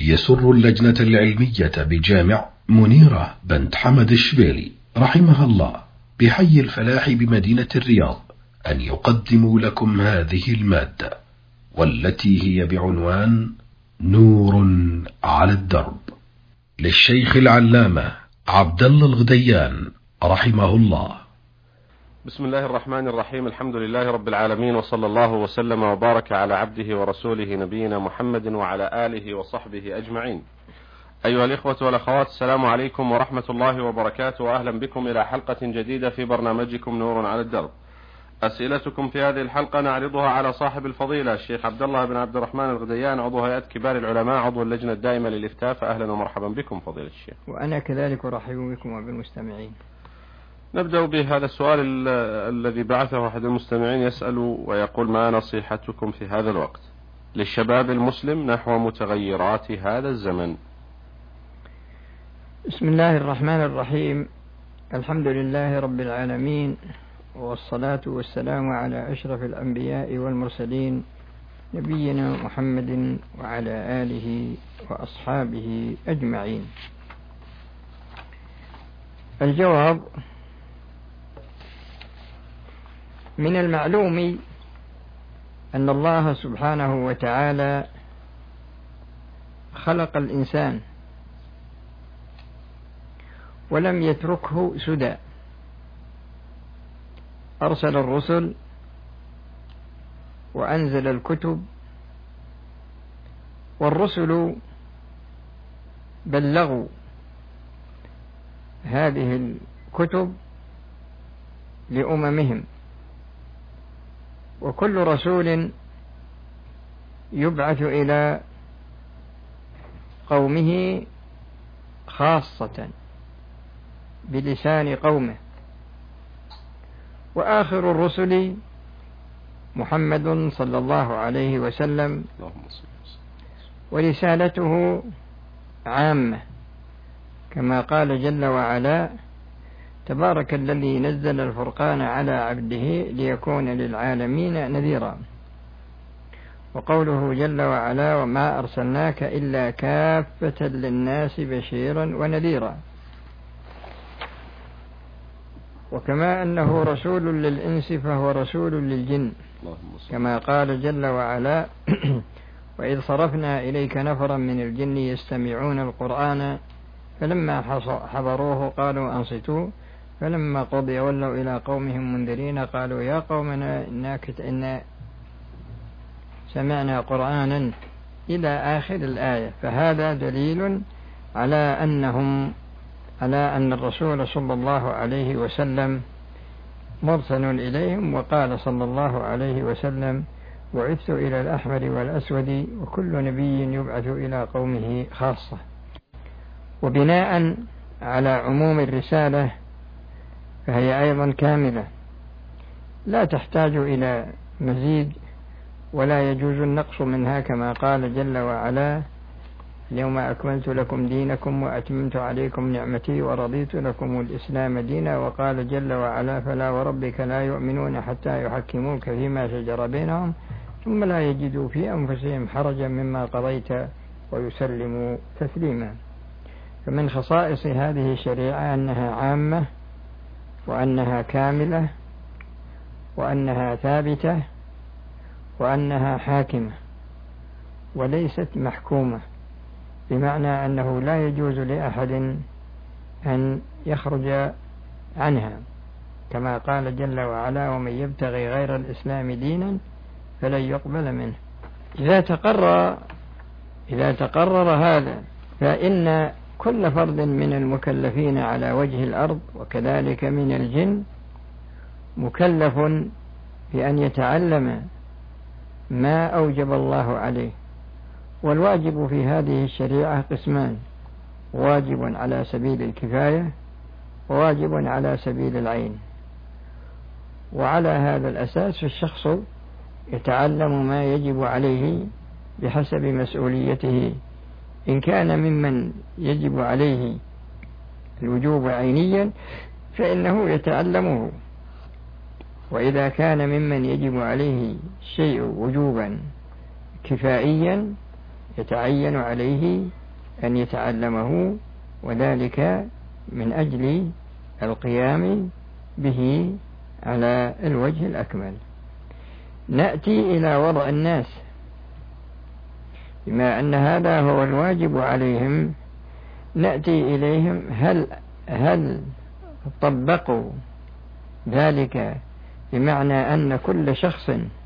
يسر اللجنة العلمية بجامع منيرة بنت حمد الشبيلي رحمها الله بحي الفلاح بمدينة الرياض أن يقدموا لكم هذه المادة، والتي هي بعنوان نور على الدرب، للشيخ العلامة عبد الله الغديان رحمه الله. بسم الله الرحمن الرحيم. الحمد لله رب العالمين، وصلى الله وسلم وبارك على عبده ورسوله نبينا محمد وعلى آله وصحبه أجمعين. أيها الإخوة والأخوات، السلام عليكم ورحمة الله وبركاته، وأهلا بكم إلى حلقة جديدة في برنامجكم نور على الدرب. أسئلتكم في هذه الحلقة نعرضها على صاحب الفضيلة الشيخ عبد الله بن عبد الرحمن الغديان، عضو هيئة كبار العلماء، عضو اللجنة الدائمة للإفتاء. فأهلا ومرحبا بكم فضيلة الشيخ. وأنا كذلك أرحب بكم وبالمستمعين. نبدأ بهذا السؤال الذي بعثه أحد المستمعين، يسأل ويقول: ما نصيحتكم في هذا الوقت للشباب المسلم نحو متغيرات هذا الزمن؟ بسم الله الرحمن الرحيم. الحمد لله رب العالمين، والصلاة والسلام على أشرف الأنبياء والمرسلين نبينا محمد وعلى آله وأصحابه أجمعين. الجواب: من المعلوم أن الله سبحانه وتعالى خلق الإنسان ولم يتركه سدى، أرسل الرسل وأنزل الكتب، والرسل بلغوا هذه الكتب لأممهم، وكل رسول يبعث إلى قومه خاصة بلسان قومه، وآخر الرسل محمد صلى الله عليه وسلم، ورسالته عامة، كما قال جل وعلا: تبارك الذي نزل الفرقان على عبده ليكون للعالمين نذيرا. وقوله جل وعلا: وما أرسلناك إلا كافة للناس بشيرا ونذيرا. وكما أنه رسول للإنس فهو رسول للجن، كما قال جل وعلا: وإذ صرفنا إليك نفرا من الجن يستمعون القرآن فلما حضروه قالوا أنصتوا فلما قضي ولوا إلى قومهم منذرين قالوا يا قومنا إنا سمعنا قرآنا إلى آخر الآية. فهذا دليل على أن الرسول صلى الله عليه وسلم مرسل إليهم. وقال صلى الله عليه وسلم: بعثت إلى الأحمر والأسود، وكل نبي يبعث إلى قومه خاصة. وبناء على عموم الرسالة فهي أيضا كاملة، لا تحتاج إلى مزيد ولا يجوز النقص منها، كما قال جل وعلا: اليوم أكملت لكم دينكم وأتممت عليكم نعمتي ورضيت لكم الإسلام دينا. وقال جل وعلا: فلا وربك لا يؤمنون حتى يحكموك فيما شجر بينهم ثم لا يجدوا في أنفسهم حرجا مما قضيت ويسلموا تسليما. فمن خصائص هذه الشريعة أنها عامة، وأنها كاملة، وأنها ثابتة، وأنها حاكمة، وليست محكومة، بمعنى أنه لا يجوز لأحد أن يخرج عنها، كما قال جل وعلا: ومن يبتغي غير الإسلام دينا فلن يقبل منه. إذا تقرر هذا فإن كل فرد من المكلفين على وجه الأرض وكذلك من الجن مكلف بأن يتعلم ما أوجب الله عليه. والواجب في هذه الشريعة قسمان: واجب على سبيل الكفاية، وواجب على سبيل العين. وعلى هذا الأساس الشخص يتعلم ما يجب عليه بحسب مسؤوليته. إن كان ممن يجب عليه الوجوب عينيا فإنه يتعلمه، وإذا كان ممن يجب عليه شيء وجوبا كفائيا يتعين عليه أن يتعلمه، وذلك من أجل القيام به على الوجه الأكمل. نأتي إلى وضع الناس، بما أن هذا هو الواجب عليهم نأتي إليهم، هل طبقوا ذلك بمعنى أن كل شخص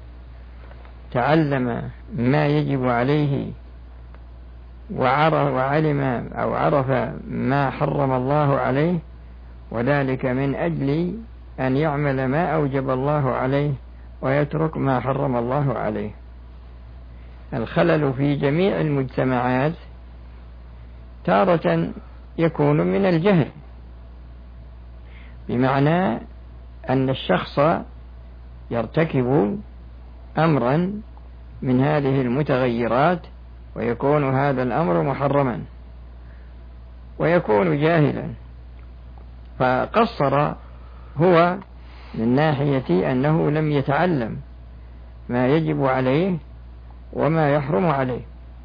تعلم ما يجب عليه وعلم أو عرف ما حرم الله عليه، وذلك من أجل أن يعمل ما أوجب الله عليه ويترك ما حرم الله عليه. الخلل في جميع المجتمعات تارة يكون من الجهل، بمعنى أن الشخص يرتكب أمرا من هذه المتغيرات ويكون هذا الأمر محرما ويكون جاهلا، فقصر هو من ناحية أنه لم يتعلم ما يجب عليه وما يحرم عليه.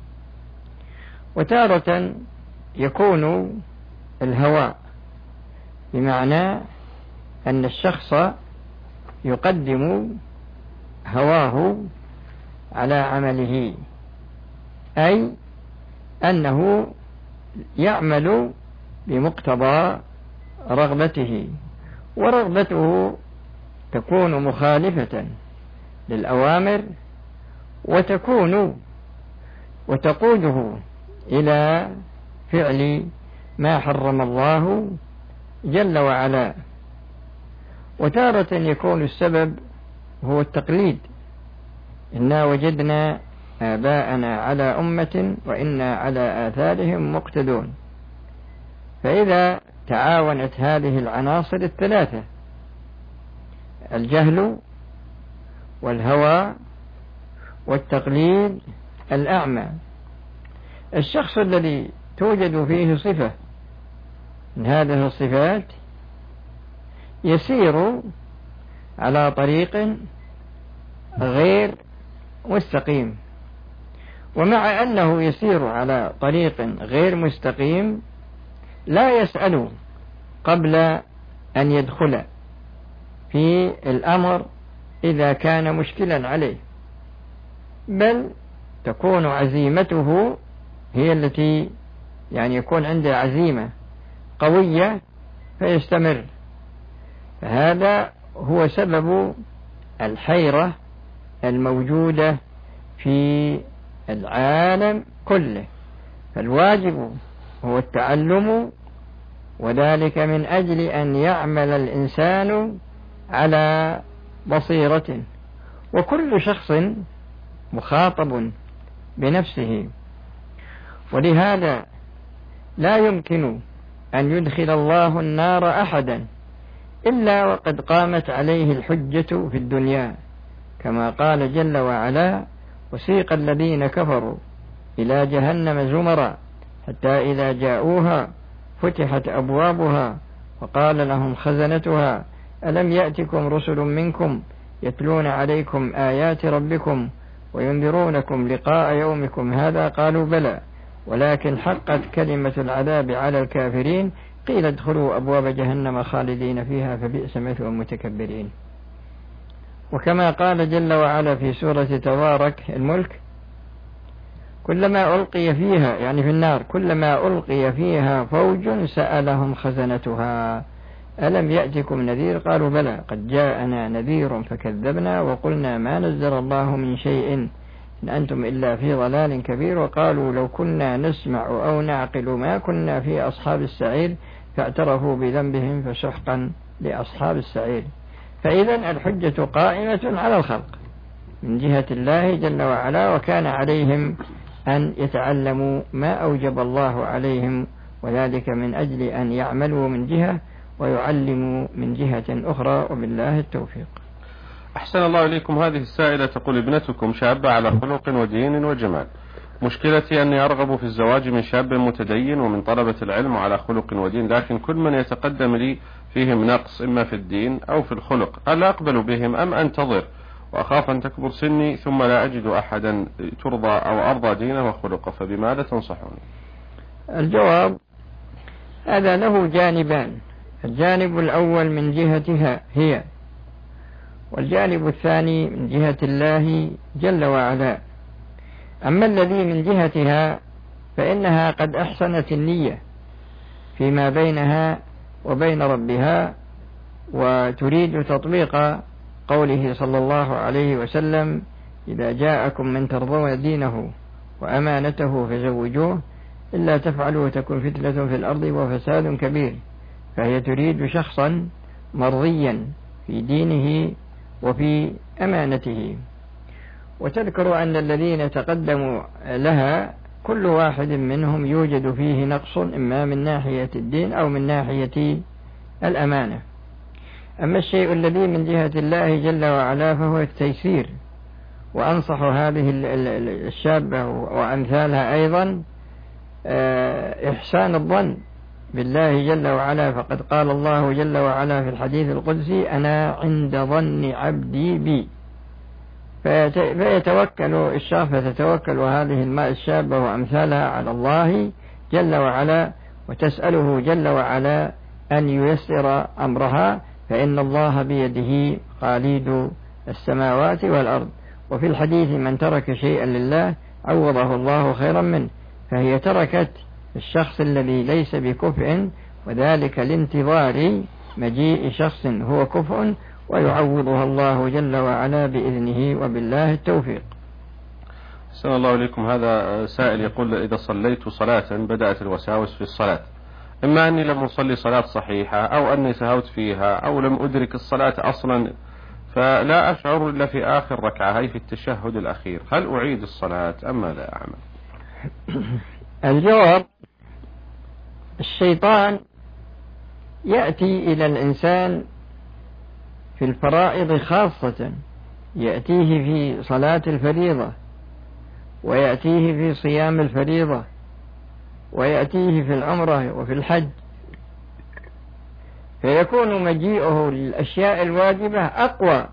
وتارة يكون الهوى، بمعنى أن الشخص يقدم هواه على عمله، أي أنه يعمل بمقتضى رغبته، ورغبته تكون مخالفة للأوامر وتقوده إلى فعل ما حرم الله جل وعلا. وتارة يكون السبب هو التقليد، إنا وجدنا آباءنا على أمة وإنا على آثارهم مقتدون. فإذا تعاونت هذه العناصر الثلاثة، الجهل والهوى والتقليد الأعمى، الشخص الذي توجد فيه صفة من هذه الصفات يسير على طريق غير مستقيم، ومع أنه يسير على طريق غير مستقيم لا يسأل قبل أن يدخل في الأمر إذا كان مشكلا عليه، بل تكون عزيمته هي التي يكون عنده عزيمة قوية فيستمر. فهذا هو سبب الحيرة الموجودة في العالم كله. فالواجب هو التعلم، وذلك من أجل أن يعمل الإنسان على بصيرة، وكل شخص مخاطب بنفسه، ولهذا لا يمكن أن يدخل الله النار أحدا إلا وقد قامت عليه الحجة في الدنيا، كما قال جل وعلا: وسيق الذين كفروا إلى جهنم زمرا حتى إذا جاءوها فتحت أبوابها وقال لهم خزنتها ألم يأتكم رسل منكم يتلون عليكم آيات ربكم وينذرونكم لقاء يومكم هذا قالوا بلى ولكن حقت كلمة العذاب على الكافرين قيل ادخلوا أبواب جهنم خالدين فيها فبئس مثوى المتكبرين. وكما قال جل وعلا في سورة تبارك الملك: كلما ألقي فيها في النار كلما ألقي فيها فوج سألهم خزنتها ألم يأتكم نذير قالوا بلى قد جاءنا نذير فكذبنا وقلنا ما نزل الله من شيء إن أنتم إلا في ضلال كبير وقالوا لو كنا نسمع أو نعقل ما كنا في أصحاب السعير فاعترفوا بذنبهم فسحقا لأصحاب السعير. فإذا الحجة قائمة على الخلق من جهة الله جل وعلا، وكان عليهم أن يتعلموا ما أوجب الله عليهم، وذلك من أجل أن يعملوا من جهة ويعلموا من جهة أخرى، وبالله التوفيق. أحسن الله إليكم. هذه السائلة تقول: ابنتكم شابة على خلق ودين وجمال، مشكلتي أني أرغب في الزواج من شاب متدين ومن طلبة العلم على خلق ودين، لكن كل من يتقدم لي فيهم نقص إما في الدين أو في الخلق، هل أقبل بهم أم أنتظر وأخاف أن تكبر سني ثم لا أجد أحدا ترضى أو أرضى دينه وخلقه، فبماذا تنصحوني؟ الجواب: هذا له جانبان، الجانب الأول من جهتها هي، والجانب الثاني من جهة الله جل وعلا. أما الذي من جهتها فإنها قد أحسنت النية فيما بينها وبين ربها، وتريد تطبيق قوله صلى الله عليه وسلم: إذا جاءكم من ترضون دينه وأمانته فزوجوه، إلا تفعلوا تكن فتنة في الأرض وفساد كبير. فهي تريد شخصا مرضيا في دينه وفي أمانته. وتذكر أن الذين تقدموا لها كل واحد منهم يوجد فيه نقص، إما من ناحية الدين أو من ناحية الأمانة. أما الشيء الذي من جهة الله جل وعلا فهو التيسير. وأنصح هذه الشابة وأمثالها أيضا إحسان الظن بالله جل وعلا، فقد قال الله جل وعلا في الحديث القدسي: أنا عند ظن عبدي بي. فيتوكل الشخص، فتتوكل هذه الشابة وأمثالها على الله جل وعلا، وتسأله جل وعلا أن ييسر أمرها، فإن الله بيده قاليد السماوات والأرض. وفي الحديث: من ترك شيئا لله عوضه الله خيرا منه. فهي تركت الشخص الذي ليس بكفء، وذلك لانتظار مجيء شخص هو كفء، ويعوضها الله جل وعلا بإذنه، وبالله التوفيق. أحسن الله إليكم. هذا سائل يقول: إذا صليت صلاة بدأت الوساوس في الصلاة، إما أني لم أصلي صلاة صحيحة، أو أني سهوت فيها، أو لم أدرك الصلاة أصلا، فلا أشعر إلا في آخر ركعة، هي في التشهد الأخير، هل أعيد الصلاة أم ماذا أعمل؟ الجواب: الشيطان يأتي إلى الإنسان في الفرائض خاصة، يأتيه في صلاة الفريضة، ويأتيه في صيام الفريضة، ويأتيه في العمرة وفي الحج، فيكون مجيئه للأشياء الواجبة أقوى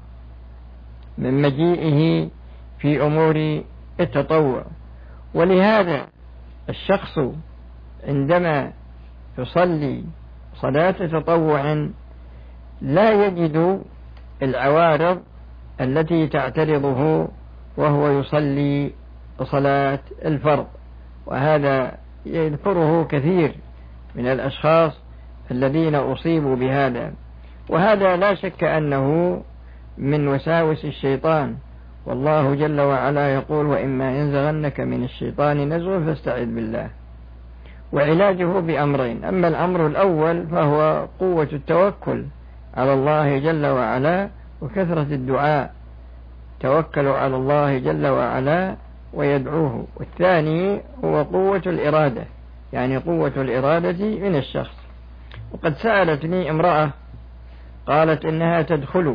من مجيئه في أمور التطوع. ولهذا الشخص عندما يصلي صلاة تطوع لا يجد العوارض التي تعترضه وهو يصلي صلاة الفرض، وهذا يذكره كثير من الأشخاص الذين أصيبوا بهذا. وهذا لا شك أنه من وساوس الشيطان، والله جل وعلا يقول: وإما ينزغنك من الشيطان نزغ فاستعذ بالله. وعلاجه بأمرين: أما الأمر الأول فهو قوة التوكل على الله جل وعلا وكثرة الدعاء، توكلوا على الله جل وعلا ويدعوه. والثاني هو قوة الإرادة، يعني قوة الإرادة من الشخص. وقد سألتني امرأة قالت إنها تدخل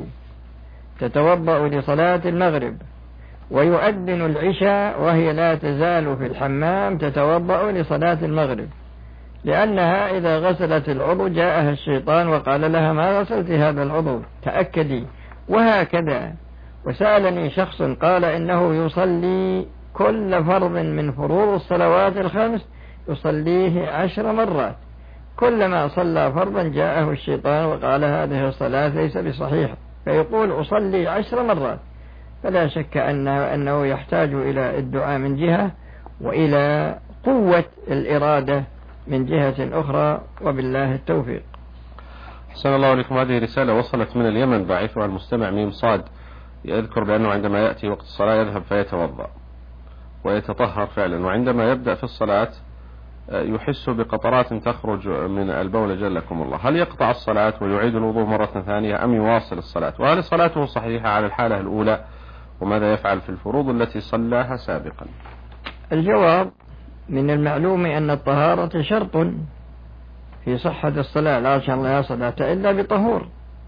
تتوضأ لصلاة المغرب ويؤذن العشاء وهي لا تزال في الحمام تتوضأ لصلاة المغرب، لأنها إذا غسلت العضو جاءها الشيطان وقال لها: ما غسلت هذا العضو، تأكدي. وهكذا. وسألني شخص قال إنه يصلي كل فرض من فروض الصلوات الخمس يصليه 10 مرات، كلما صلى فرضا جاءه الشيطان وقال: هذه الصلاة ليس بصحيحة، فيقول: أصلي 10 مرات. فلا شك أنه يحتاج إلى الدعاء من جهة، وإلى قوة الإرادة من جهة أخرى، وبالله التوفيق. أحسن الله عليكم. هذه رسالة وصلت من اليمن، باعثها المستمع ميم صاد، يذكر بأنه عندما يأتي وقت الصلاة يذهب فيتوضأ ويتطهر فعلا، وعندما يبدأ في الصلاة يحس بقطرات تخرج من البول جلكم الله، هل يقطع الصلاة ويعيد الوضوء مرة ثانية أم يواصل الصلاة؟ وهل صلاته صحيحة على الحالة الأولى؟ وماذا يفعل في الفروض التي صلاها سابقا؟ الجواب: من المعلوم أن الطهارة شرط في صحة الصلاة، لا صلاة إلا بطهور،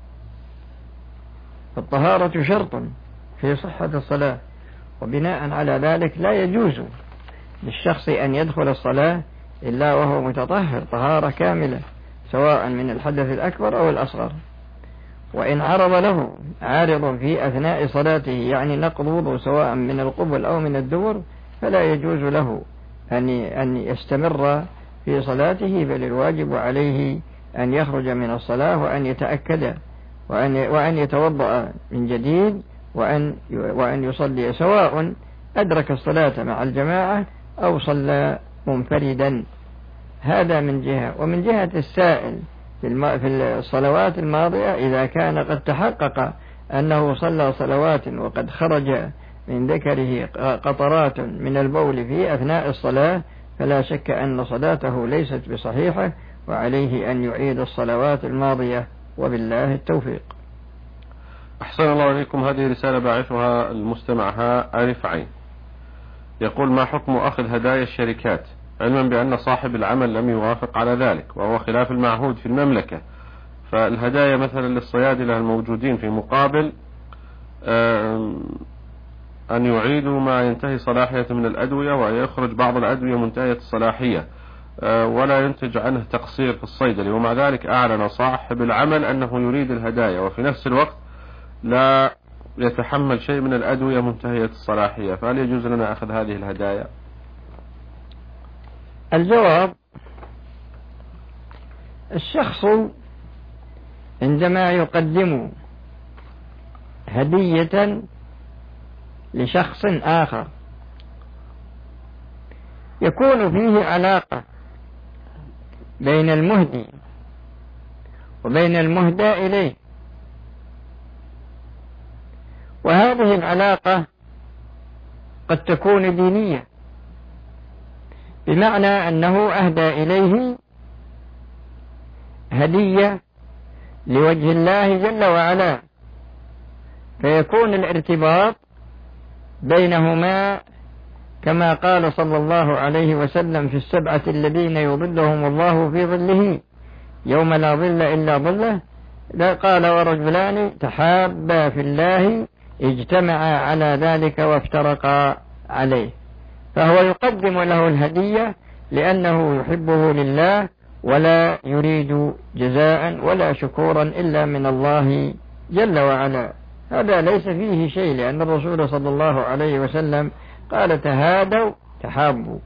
فالطهارة شرط في صحة الصلاة، وبناء على ذلك لا يجوز للشخص أن يدخل الصلاة إلا وهو متطهر طهارة كاملة، سواء من الحدث الأكبر أو الأصغر. وإن عرض له عارض في أثناء صلاته يعني نقض وضوء سواء من القبل أو من الدبر فلا يجوز له أن يستمر في صلاته، بل الواجب عليه أن يخرج من الصلاة وأن يتأكد وأن يتوضأ من جديد وأن يصلي سواء أدرك الصلاة مع الجماعة أو صلى منفردا. هذا من جهة. ومن جهة السائل في الصلوات الماضية إذا كان قد تحقق أنه صلى صلوات وقد خرج من ذكره قطرات من البول في أثناء الصلاة فلا شك أن صلاته ليست بصحيحة وعليه أن يعيد الصلوات الماضية، وبالله التوفيق. أحسن الله إليكم. هذه رسالة باعثها المستمع عارف عين، يقول: ما حكم أخذ هدايا الشركات علما بأن صاحب العمل لم يوافق على ذلك وهو خلاف المعهود في المملكة؟ فالهدايا مثلا للصيادلة الموجودين في مقابل أن يعيدوا ما ينتهي صلاحية من الأدوية وأن يخرج بعض الأدوية منتهية الصلاحية ولا ينتج عنه تقصير في الصيدلة، ومع ذلك أعلن صاحب العمل أنه يريد الهدايا وفي نفس الوقت لا يتحمل شيء من الأدوية منتهية الصلاحية، فهل يجوز لنا أخذ هذه الهدايا؟ الجواب: الشخص عندما يقدم هدية لشخص آخر يكون فيه علاقة بين المهدي وبين المهدى إليه، وهذه العلاقة قد تكون دينية، بمعنى أنه أهدى إليه هدية لوجه الله جل وعلا، فيكون الارتباط بينهما كما قال صلى الله عليه وسلم في السبعة الذين يظلهم الله في ظله يوم لا ظل إلا ظله، قال: ورجلان تحابا في الله اجتمعا على ذلك وافترقا عليه. فهو يقدم له الهدية لأنه يحبه لله ولا يريد جزاء ولا شكورا إلا من الله جل وعلا. هذا ليس فيه شيء، لأن الرسول صلى الله عليه وسلم قال: تهادوا تحابوا.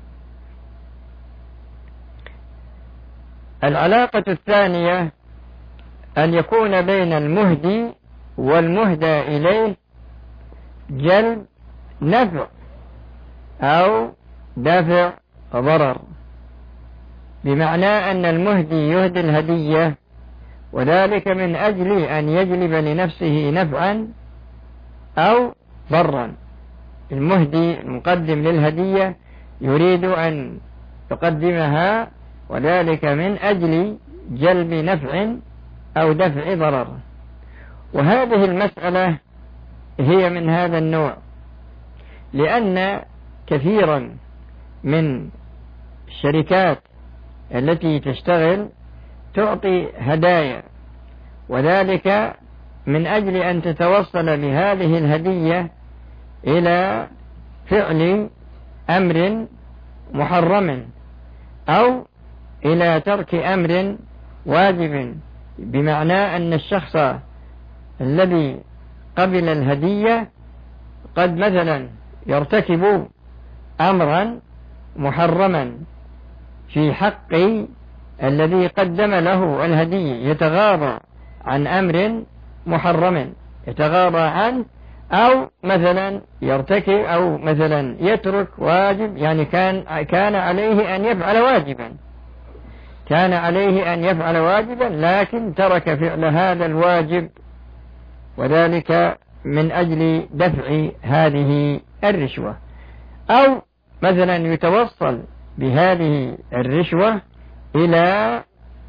العلاقة الثانية أن يكون بين المهدي والمهدى إليه جلب نفع أو دفع ضرر، بمعنى أن المهدي يهدي الهدية وذلك من أجل أن يجلب لنفسه نفعا أو ضرا. المهدي المقدم للهدية يريد أن يقدمها وذلك من أجل جلب نفع أو دفع ضرر، وهذه المسألة هي من هذا النوع، لأن كثيرا من الشركات التي تشتغل تعطي هدايا، وذلك من أجل أن تتوصل بهذه الهدية إلى فعل أمر محرم أو إلى ترك أمر واجب، بمعنى أن الشخص الذي قبل الهدية قد مثلا يرتكب أمرا محرما في حق الذي قدم له الهدية، يتغاضى عن أمر محرم يتغاضى عنه، أو مثلا يرتكب أو مثلا يترك واجب، يعني كان عليه أن يفعل واجبا، كان عليه أن يفعل واجبا لكن ترك فعل هذا الواجب، وذلك من أجل دفع هذه الرشوة، أو مثلا يتوصل بهذه الرشوة إلى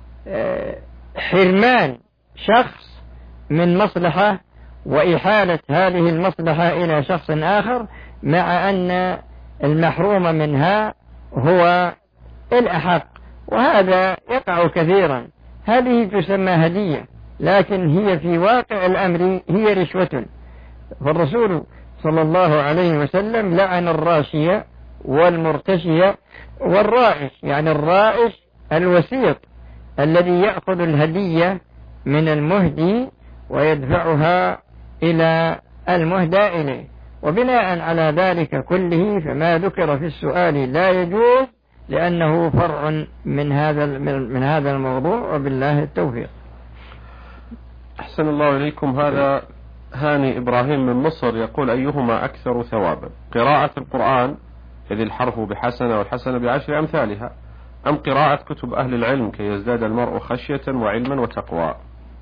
حرمان شخص من مصلحة وإحالة هذه المصلحة إلى شخص آخر، مع أن المحروم منها هو الأحق، وهذا يقع كثيرا. هذه تسمى هدية، لكن هي في واقع الأمر هي رشوة. فالرسول صلى الله عليه وسلم لعن الراشية والمرتشية والرائش، يعني الرائش الوسيط الذي يأخذ الهدية من المهدي ويدفعها إلى المهدى إليه. وبناء على ذلك كله فما ذكر في السؤال لا يجوز، لأنه فرع من هذا الموضوع، وبالله التوفيق. أحسن الله إليكم. هذا هاني إبراهيم من مصر يقول: أيهما أكثر ثوابا، قراءة القرآن إذ الحرف بحسنة والحسنة بعشر أمثالها، أم قراءة كتب أهل العلم كي يزداد المرء خشية وعلما وتقوى؟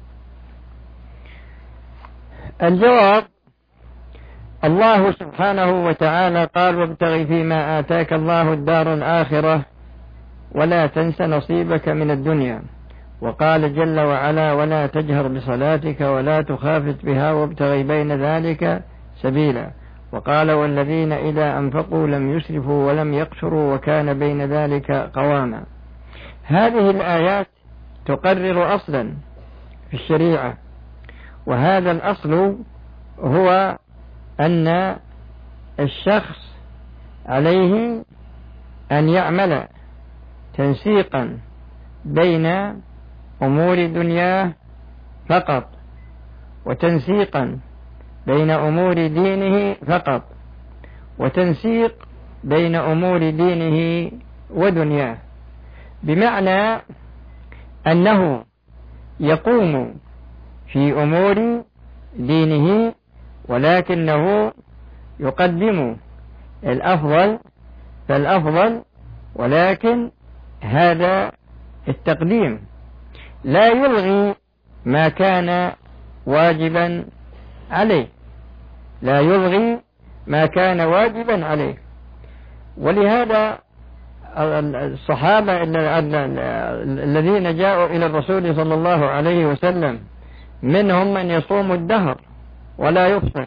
الجواب: الله سبحانه وتعالى قال: وابتغ فيما آتاك الله الدار الآخرة ولا تنس نصيبك من الدنيا. وقال جل وعلا: ولا تجهر بصلاتك ولا تخافت بها وابتغ بين ذلك سبيلا. وقال: والذين إذا أنفقوا لم يسرفوا ولم يقتروا وكان بين ذلك قواما. هذه الآيات تقرر أصلا في الشريعة، وهذا الأصل هو أن الشخص عليه أن يعمل تنسيقا بين أمور دنياه فقط، وتنسيقا بين أمور دينه فقط، وتنسيق بين أمور دينه ودنياه، بمعنى أنه يقوم في أمور دينه ولكنه يقدم الأفضل فالأفضل، ولكن هذا التقديم لا يلغي ما كان واجبا عليه، لا يلغي ما كان واجبا عليه. ولهذا الصحابة الذين جاءوا إلى الرسول صلى الله عليه وسلم منهم من يصوم الدهر ولا يفطر،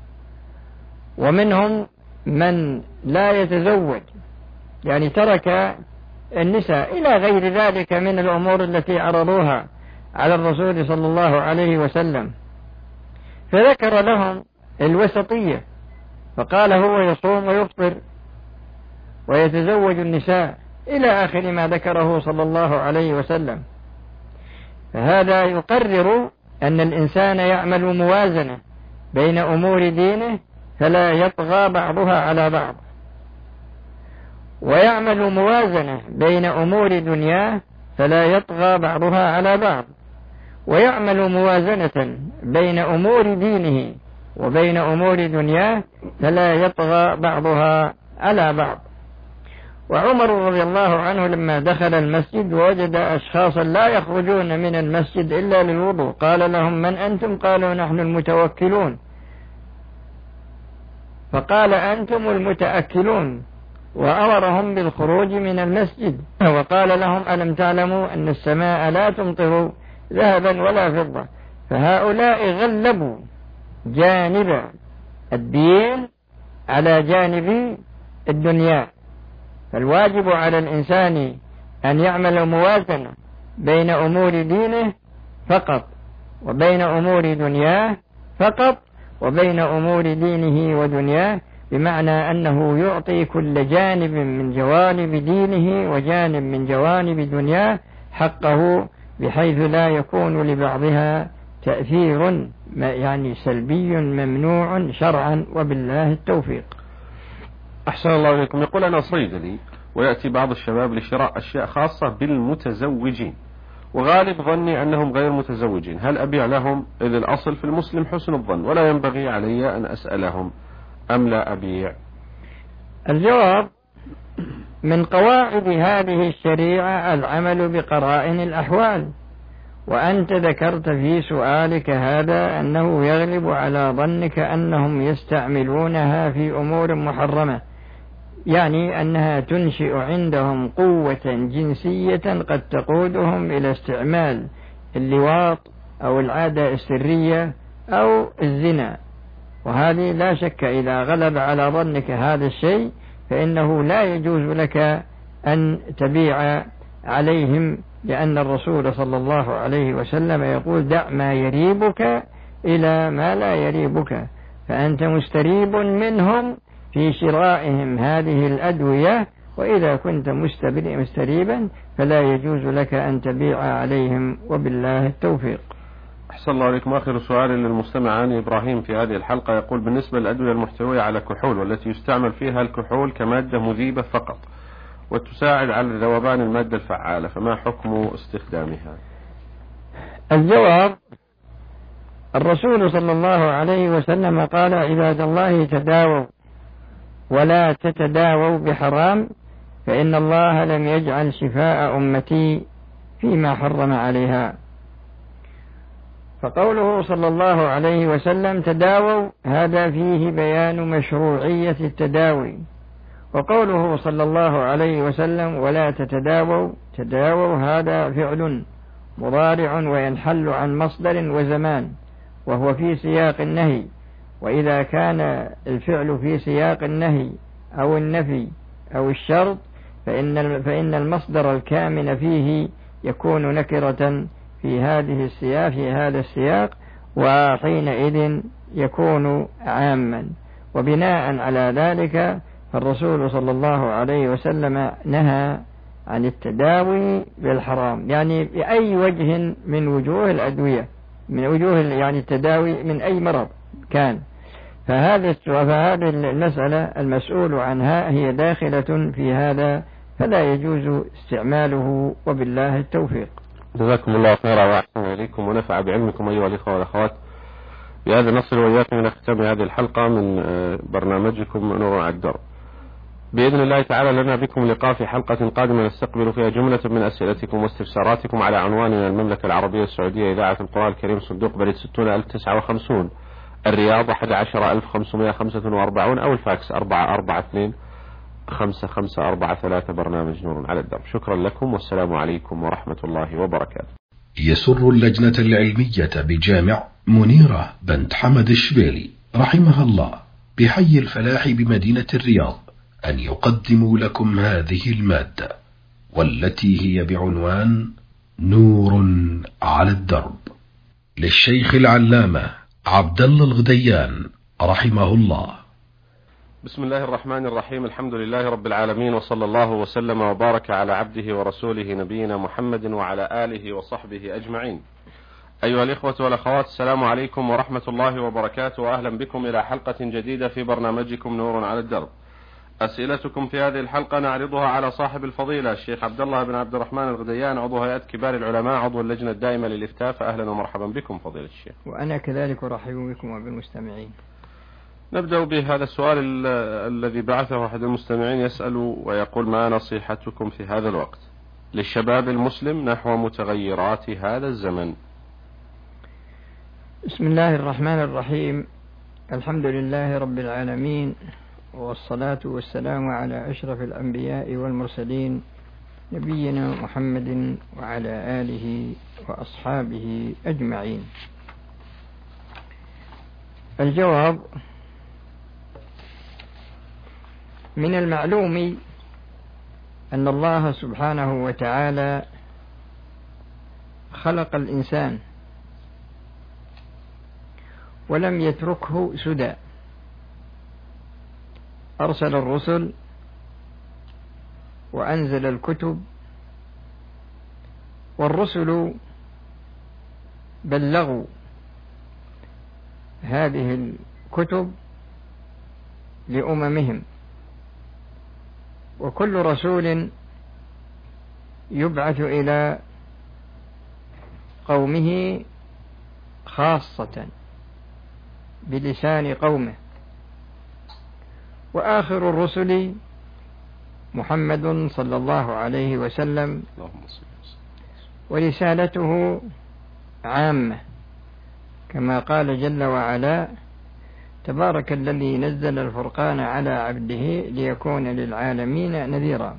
ومنهم من لا يتزوج، يعني ترك النساء، إلى غير ذلك من الأمور التي عرضوها على الرسول صلى الله عليه وسلم، فذكر لهم الوسطية، فقال: هو يصوم ويفطر ويتزوج النساء، إلى آخر ما ذكره صلى الله عليه وسلم. فهذا يقرر أن الإنسان يعمل موازنة بين أمور دينه فلا يطغى بعضها على بعض، ويعمل موازنة بين أمور دنياه فلا يطغى بعضها على بعض، ويعمل موازنة بين أمور دينه وبين أمور دنياه فلا يطغى بعضها على بعض. وعمر رضي الله عنه لما دخل المسجد ووجد أشخاصا لا يخرجون من المسجد إلا للوضوء، قال لهم: من أنتم؟ قالوا: نحن المتوكلون. فقال: أنتم المتأكلون، وأمرهم بالخروج من المسجد، وقال لهم: ألم تعلموا أن السماء لا تمطر ذهبا ولا فضة؟ فهؤلاء غلبوا جانب الدين على جانب الدنيا. فالواجب على الإنسان أن يعمل موازنة بين أمور دينه فقط، وبين أمور دنياه فقط، وبين أمور دينه ودنياه، بمعنى أنه يعطي كل جانب من جوانب دينه وجانب من جوانب دنياه حقه، بحيث لا يكون لبعضها تأثير يعني سلبي ممنوع شرعا، وبالله التوفيق. أحسن الله إليكم. يقول: أنا صيدلي ويأتي بعض الشباب لشراء أشياء خاصة بالمتزوجين، وغالب ظني أنهم غير متزوجين، هل أبيع لهم إذ الأصل في المسلم حسن الظن ولا ينبغي علي أن أسألهم أم لا أبيع؟ الجواب: من قواعد هذه الشريعة العمل بقرائن الأحوال، وأنت ذكرت في سؤالك هذا أنه يغلب على ظنك أنهم يستعملونها في أمور محرمة، يعني أنها تنشئ عندهم قوة جنسية قد تقودهم إلى استعمال اللواط أو العادة السرية أو الزنا. وهذه لا شك إذا غلب على ظنك هذا الشيء فإنه لا يجوز لك أن تبيع عليهم، لأن الرسول صلى الله عليه وسلم يقول: دع ما يريبك إلى ما لا يريبك، فأنت مستريب منهم في شرائهم هذه الأدوية، وإذا كنت مستريبا فلا يجوز لك أن تبيع عليهم، وبالله التوفيق. أحسن الله عليكم. آخر سؤال للمستمع عن إبراهيم في هذه الحلقة يقول: بالنسبة للأدوية المحتوية على كحول والتي يستعمل فيها الكحول كمادة مذيبة فقط وتساعد على ذوبان المادة الفعالة، فما حكم استخدامها؟ الجواب: الرسول صلى الله عليه وسلم قال: عباد الله تداووا ولا تتداووا بحرام، فإن الله لم يجعل شفاء أمتي فيما حرم عليها. فقوله صلى الله عليه وسلم تداووا هذا فيه بيان مشروعية التداوي، وقوله صلى الله عليه وسلم ولا تداووا هذا فعل مضارع وينحل عن مصدر وزمان وهو في سياق النهي، وإذا كان الفعل في سياق النهي أو النفي أو الشرط فإن المصدر الكامن فيه يكون نكرة في هذا السياق، وحينئذ يكون عاما. وبناء على ذلك فالرسول صلى الله عليه وسلم نهى عن التداوي بالحرام، يعني بأي وجه من وجوه الأدوية، من وجوه يعني التداوي من أي مرض كان. فهذه المسألة المسؤول عنها هي داخلة في هذا، فلا يجوز استعماله، وبالله التوفيق. جزاكم الله خيرا وأحسن إليكم ونفع بعلمكم أيها الإخوة والأخوات. بهذا نصل وإياكم إلى ختام هذه الحلقة من برنامجكم نور على الدرب. بإذن الله تعالى لنا بكم لقاء في حلقة قادمة نستقبل فيها جملة من أسئلتكم واستفساراتكم على عنواننا: المملكة العربية السعودية، إذاعة القرآن الكريم، صندوق بريد 60059، الرياض 11545، أو الفاكس 442-5543. برنامج نور على الدرب. شكرا لكم والسلام عليكم ورحمة الله وبركاته. يسر اللجنة العلمية بجامع منيرة بنت حمد الشبيلي رحمها الله بحي الفلاح بمدينة الرياض أن يقدموا لكم هذه المادة، والتي هي بعنوان نور على الدرب، للشيخ العلامة عبد الله الغديان رحمه الله. بسم الله الرحمن الرحيم. الحمد لله رب العالمين، وصلى الله وسلم وبارك على عبده ورسوله نبينا محمد وعلى آله وصحبه أجمعين. أيها الإخوة والأخوات، السلام عليكم ورحمة الله وبركاته، وأهلا بكم إلى حلقة جديدة في برنامجكم نور على الدرب. أسئلتكم في هذه الحلقة نعرضها على صاحب الفضيلة الشيخ عبد الله بن عبد الرحمن الغديان، عضو هيئة كبار العلماء، عضو اللجنة الدائمة للإفتاء. فأهلا ومرحبا بكم فضيلة الشيخ. وأنا كذلك أرحب بكم وبالمستمعين. نبدأ بهذا السؤال الذي بعثه أحد المستمعين، يسأل ويقول: ما نصيحتكم في هذا الوقت للشباب المسلم نحو متغيرات هذا الزمن؟ بسم الله الرحمن الرحيم. الحمد لله رب العالمين، والصلاة والسلام على أشرف الأنبياء والمرسلين، نبينا محمد وعلى آله وأصحابه أجمعين. الجواب: من المعلوم أن الله سبحانه وتعالى خلق الإنسان ولم يتركه سدى، أرسل الرسل وأنزل الكتب، والرسل بلغوا هذه الكتب لأممهم، وكل رسول يبعث إلى قومه خاصة بلسان قومه، وآخر الرسل محمد صلى الله عليه وسلم، ورسالته عامة، كما قال جل وعلا: تبارك الذي نزل الفرقان على عبده ليكون للعالمين نذيرا.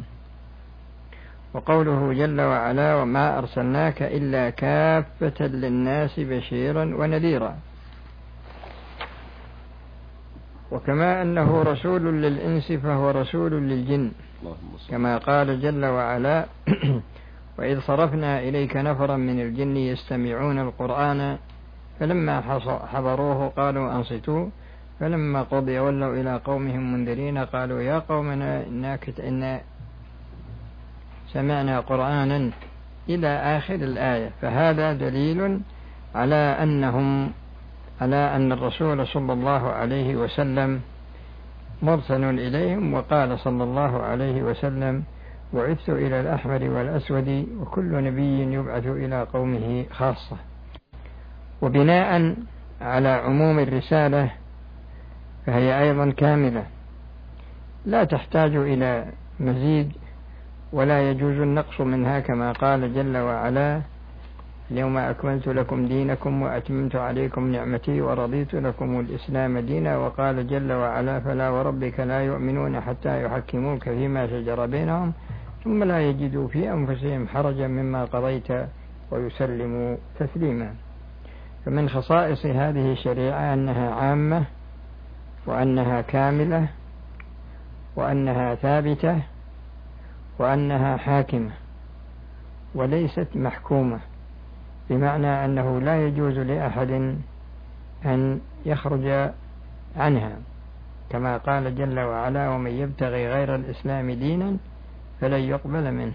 وقوله جل وعلا: وما أرسلناك إلا كافة للناس بشيرا ونذيرا. وكما أنه رسول للإنس فهو رسول للجن، كما قال جل وعلا: وإذ صرفنا إليك نفرا من الجن يستمعون القرآن فلما حضروه قالوا أنصتوا فلما قضي ولوا إلى قومهم منذرين قالوا يا قومنا إنا سمعنا قرآنا إلى آخر الآية. فهذا دليل على أن الرسول صلى الله عليه وسلم مرسل إليهم، وقال صلى الله عليه وسلم: بعثت إلى الأحمر والأسود، وكل نبي يبعث إلى قومه خاصة. وبناء على عموم الرسالة فهي أيضا كاملة، لا تحتاج إلى مزيد، ولا يجوز النقص منها، كما قال جل وعلا: اليوم أكملت لكم دينكم وأتممت عليكم نعمتي ورضيت لكم الإسلام دينا. وقال جل وعلا: فلا وربك لا يؤمنون حتى يحكموك فيما شجر بينهم ثم لا يجدوا في أنفسهم حرجا مما قضيت ويسلموا تسليما. فمن خصائص هذه الشريعة أنها عامة، وأنها كاملة، وأنها ثابتة، وأنها حاكمة، وليست محكومة، بمعنى أنه لا يجوز لأحد أن يخرج عنها، كما قال جل وعلا: ومن يبتغي غير الإسلام دينا فلن يقبل منه.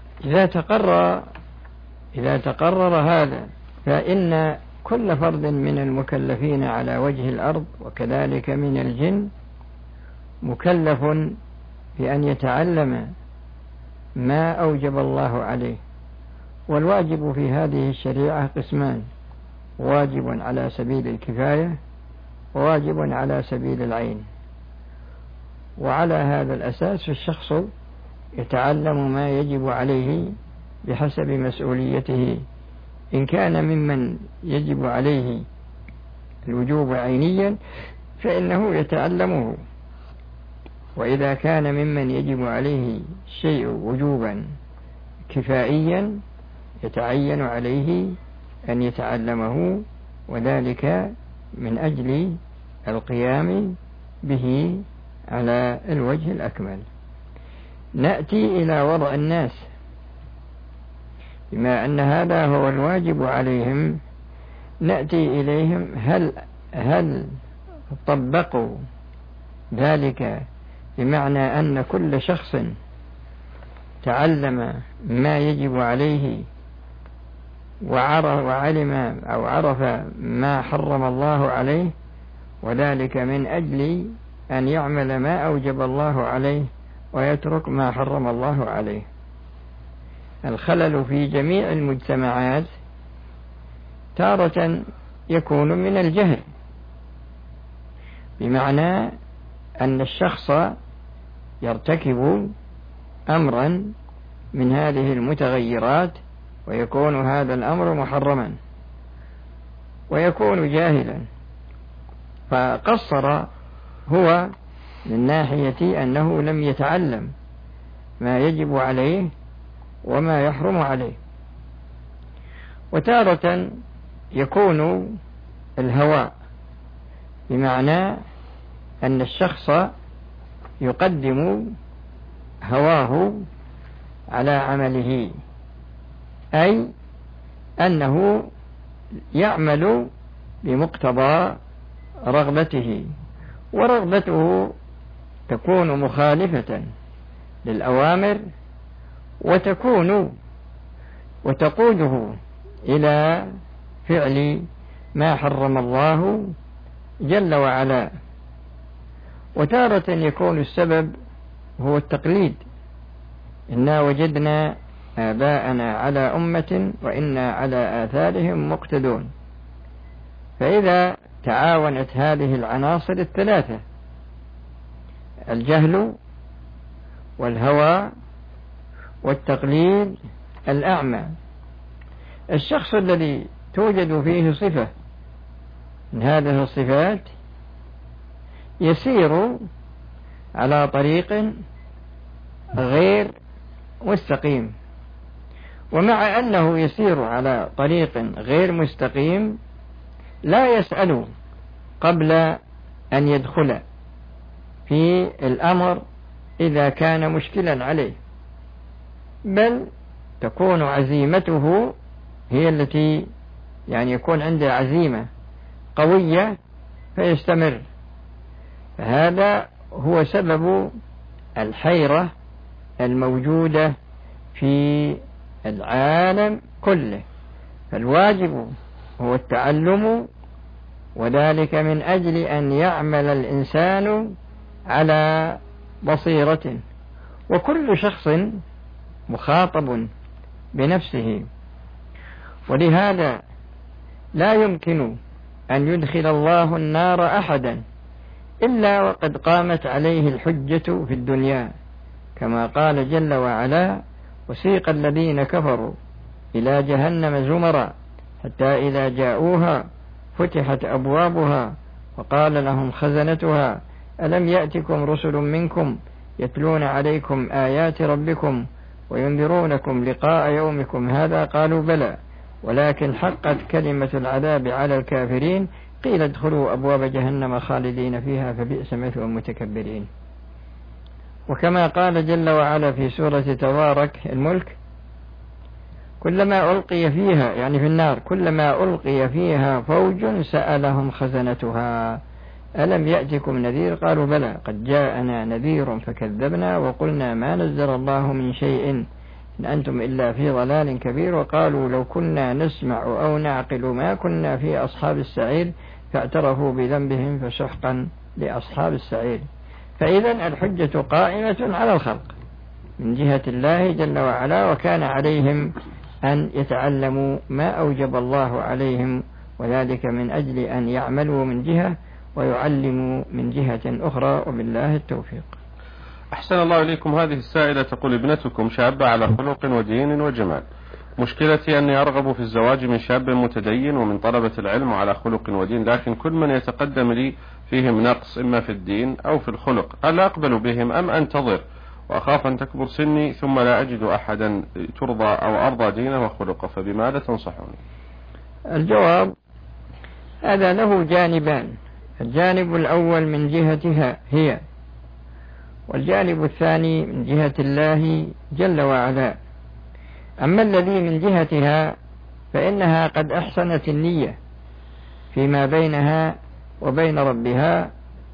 إذا تقرر هذا، فإن كل فرد من المكلفين على وجه الأرض وكذلك من الجن مكلف بأن يتعلم ما أوجب الله عليه. والواجب في هذه الشريعة قسمان: واجب على سبيل الكفاية، وواجب على سبيل العين. وعلى هذا الأساس الشخص يتعلم ما يجب عليه بحسب مسؤوليته، إن كان ممن يجب عليه الوجوب عينيا فإنه يتعلمه، وإذا كان ممن يجب عليه الشيء وجوبا كفائيا يتعين عليه أن يتعلمه، وذلك من أجل القيام به على الوجه الأكمل. نأتي إلى وضع الناس، بما أن هذا هو الواجب عليهم، نأتي إليهم هل طبقوا ذلك، بمعنى أن كل شخص تعلم ما يجب عليه وعلم أو عرف ما حرم الله عليه، وذلك من أجل أن يعمل ما أوجب الله عليه ويترك ما حرم الله عليه. الخلل في جميع المجتمعات تارة يكون من الجهل، بمعنى أن الشخص يرتكب أمرا من هذه المتغيرات ويكون هذا الأمر محرما، ويكون جاهلا، فقصر هو من ناحية أنه لم يتعلم ما يجب عليه وما يحرم عليه. وتارة يكون الهوى، بمعنى أن الشخص يقدم هواه على عمله، أي أنه يعمل بمقتضى رغبته، ورغبته تكون مخالفة للأوامر وتقوده إلى فعل ما حرم الله جل وعلا. وتارة يكون السبب هو التقليد: إنا وجدنا آباءنا على أمة وإنا على آثارهم مقتدون. فإذا تعاونت هذه العناصر الثلاثة، الجهل والهوى والتقليد الأعمى، الشخص الذي توجد فيه صفة من هذه الصفات يسير على طريق غير مستقيم، ومع أنه يسير على طريق غير مستقيم لا يسأل قبل أن يدخل في الأمر إذا كان مشكلا عليه، بل تكون عزيمته هي التي يكون عنده عزيمة قوية فيستمر. فهذا هو سبب الحيرة الموجودة في العالم كله. فالواجب هو التعلم، وذلك من أجل أن يعمل الإنسان على بصيرة، وكل شخص مخاطب بنفسه، ولهذا لا يمكن أن يدخل الله النار أحدا إلا وقد قامت عليه الحجة في الدنيا، كما قال جل وعلا: وسيق الذين كفروا إلى جهنم زمرا حتى إذا جاءوها فتحت أبوابها وقال لهم خزنتها ألم يأتكم رسل منكم يتلون عليكم آيات ربكم وينذرونكم لقاء يومكم هذا قالوا بلى ولكن حقت كلمة العذاب على الكافرين قيل ادخلوا أبواب جهنم خالدين فيها فبئس مثوى المتكبرين. وكما قال جل وعلا في سورة تبارك الملك: كلما ألقي فيها، يعني في النار، كلما ألقي فيها فوج سألهم خزنتها ألم يأتكم نذير قالوا بلى قد جاءنا نذير فكذبنا وقلنا ما نزل الله من شيء إن أنتم إلا في ضلال كبير وقالوا لو كنا نسمع أو نعقل ما كنا في أصحاب السعير فاعترفوا بذنبهم فسحقا لأصحاب السعير. فإذا الحجة قائمة على الخلق من جهة الله جل وعلا، وكان عليهم أن يتعلموا ما أوجب الله عليهم، وذلك من أجل أن يعملوا من جهة ويعلموا من جهة أخرى، وبالله التوفيق. أحسن الله إليكم. هذه السائلة تقول: ابنتكم شابة على خلق ودين وجمال، مشكلتي أني أرغب في الزواج من شاب متدين ومن طلبة العلم على خلق ودين، لكن كل من يتقدم لي فيهم نقص إما في الدين أو في الخلق، هل أقبل بهم أم أنتظر وأخاف أن تكبر سني ثم لا أجد أحدا ترضى أو أرضى دينه وخلقه، فبماذا تنصحوني؟ الجواب: هذا له جانبان، الجانب الأول من جهتها هي، والجانب الثاني من جهة الله جل وعلا. أما الذي من جهتها فإنها قد أحسنت النية فيما بينها وبين ربها،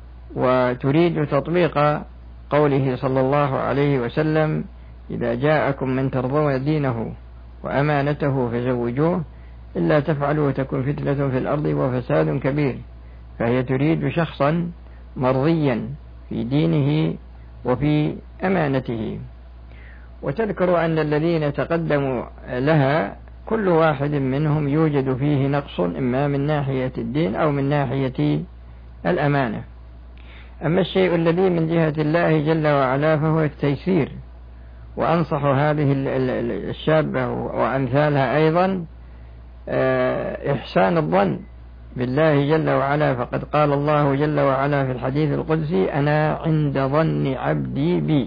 وتريد تطبيق قوله صلى الله عليه وسلم: إذا جاءكم من ترضون دينه وأمانته فزوجوه إلا تفعلوا تكن فتنة في الأرض وفساد كبير. فهي تريد شخصا مرضيا في دينه وفي أمانته، وتذكر أن الذين تقدموا لها كل واحد منهم يوجد فيه نقص إما من ناحية الدين أو من ناحية الأمانة. أما الشيء الذي من جهة الله جل وعلا فهو التيسير، وأنصح هذه الشابة وأمثالها أيضا إحسان الظن بالله جل وعلا، فقد قال الله جل وعلا في الحديث القدسي: أنا عند ظن عبدي بي.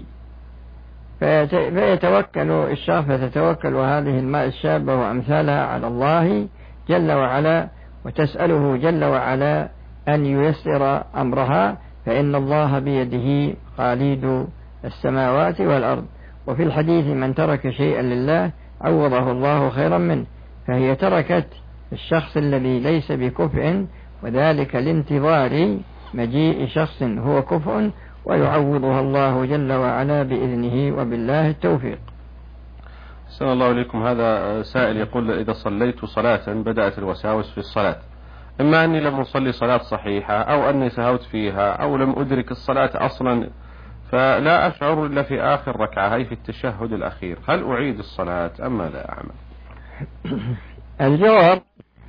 فيتوكل الشخص، فتتوكل هذه الشابة وأمثالها على الله جل وعلا، وتسأله جل وعلا أن ييسر أمرها، فإن الله بيده قاليد السماوات والأرض. وفي الحديث: من ترك شيئا لله عوضه الله خيرا منه. فهي تركت الشخص الذي ليس بكفء، وذلك لانتظار مجيء شخص هو كفء ويعوضها الله جل وعلا بإذنه، وبالله التوفيق. أحسن الله إليكم. هذا سائل يقول: إذا صليت صلاة بدأت الوساوس في الصلاة، إما أني لم أصلي صلاة صحيحة أو أني سهوت فيها أو لم أدرك الصلاة أصلا، فلا أشعر إلا في آخر ركعة أي في التشهد الأخير، هل أعيد الصلاة أم ماذا أعمل؟ الجواب: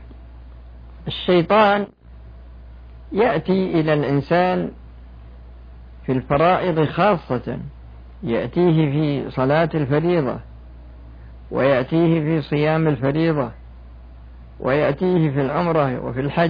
الشيطان يأتي إلى الإنسان في الفرائض خاصة، يأتيه في صلاة الفريضة، ويأتيه في صيام الفريضة، ويأتيه في العمرة وفي الحج،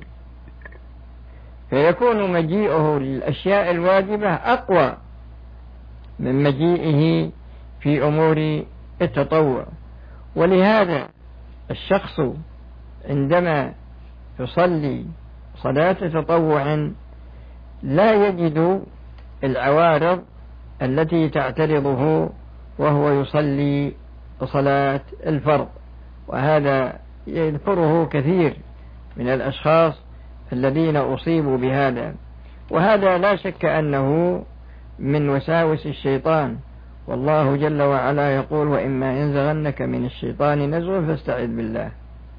فيكون مجيئه للأشياء الواجبة أقوى من مجيئه في أمور التطوع. ولهذا الشخص عندما يصلي صلاة تطوع لا يجد العوارض التي تعترضه وهو يصلي صلاة الفرض، وهذا يذكره كثير من الأشخاص الذين أصيبوا بهذا، وهذا لا شك أنه من وساوس الشيطان، والله جل وعلا يقول: وإما ينزغنك من الشيطان نزغ فاستعذ بالله.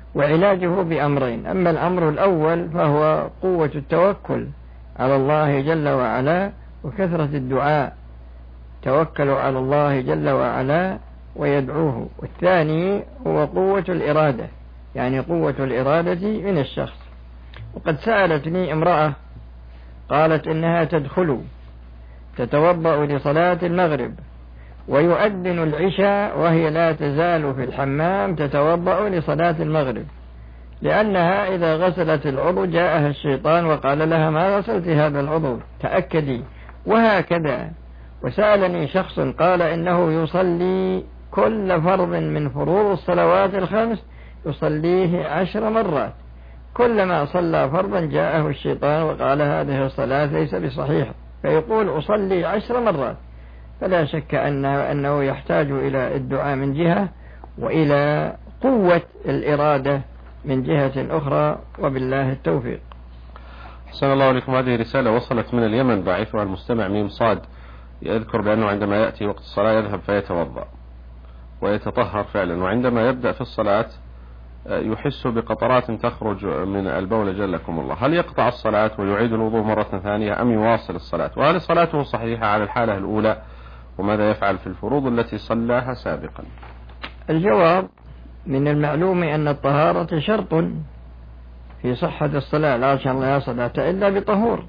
وعلاجه بأمرين: أما الأمر الأول فهو قوة التوكل على الله جل وعلا وكثرة الدعاء، توكلوا على الله جل وعلا ويدعوه. والثاني هو قوة الإرادة، يعني قوة الإرادة من الشخص. وقد سألتني امرأة قالت إنها تدخل تتوضأ لصلاة المغرب ويؤذن العشاء وهي لا تزال في الحمام تتوضأ لصلاة المغرب، لأنها إذا غسلت العضو جاءها الشيطان وقال لها ما غسلت هذا العضو، تأكدي. وهكذا. وسألني شخص قال إنه يصلي كل فرض من فروض الصلوات الخمس يصليه 10 مرات، كلما صلى فرضا جاءه الشيطان وقال هذه الصلاة ليس بصحيحة، فيقول أصلي 10 مرات. فلا شك أنه يحتاج إلى الدعاء من جهة، وإلى قوة الإرادة من جهة أخرى، وبالله التوفيق. أحسن الله عليكم. هذه رسالة وصلت من اليمن، باعثها المستمع ميم صاد، يذكر بأنه عندما يأتي وقت الصلاة يذهب فيتوضأ ويتطهر فعلا، وعندما يبدأ في الصلاة يحس بقطرات تخرج من البول جلكم الله. هل يقطع الصلاة ويعيد الوضوء مرة ثانية أم يواصل الصلاة؟ وهل صلاته صحيحة على الحالة الأولى؟ وماذا يفعل في الفروض التي صلاها سابقا؟ الجواب: من المعلوم أن الطهارة شرط في صحة الصلاة، لا صلاة إلا بطهور.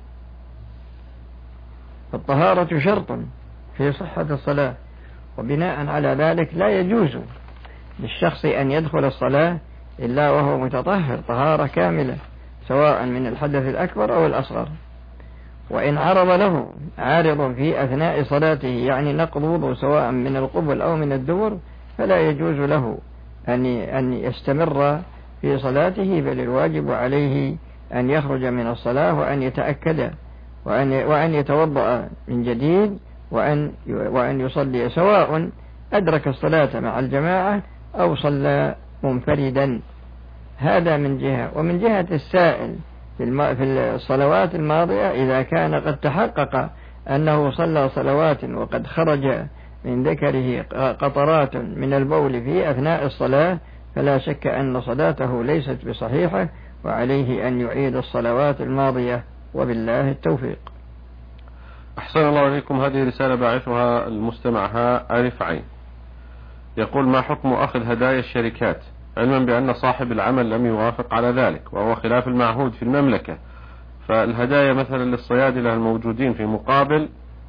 الطهارة شرط في صحة الصلاة، وبناء على ذلك لا يجوز للشخص أن يدخل الصلاة إلا وهو متطهر طهارة كاملة، سواء من الحدث الأكبر أو الأصغر. وإن عرض له عارض في أثناء صلاته، يعني نقض وضوء سواء من القبل أو من الدبر، فلا يجوز له أن يستمر في صلاته، بل الواجب عليه أن يخرج من الصلاة وأن يتأكد وأن يتوضأ من جديد وأن يصلي، سواء أدرك الصلاة مع الجماعة أو صلى منفردا. هذا من جهة. ومن جهة السائل في الصلوات الماضية، إذا كان قد تحقق أنه صلى صلوات وقد خرج من ذكره قطرات من البول في أثناء الصلاة، فلا شك أن صلاته ليست بصحيحة، وعليه أن يعيد الصلوات الماضية، وبالله التوفيق. أحسن الله عليكم. هذه رسالة باعثها المستمع ألف عين، يقول: ما حكم أخذ هدايا الشركات، علما بأن صاحب العمل لم يوافق على ذلك وهو خلاف المعهود في المملكة؟ فالهدايا مثلا للصيادلة الموجودين في مقابل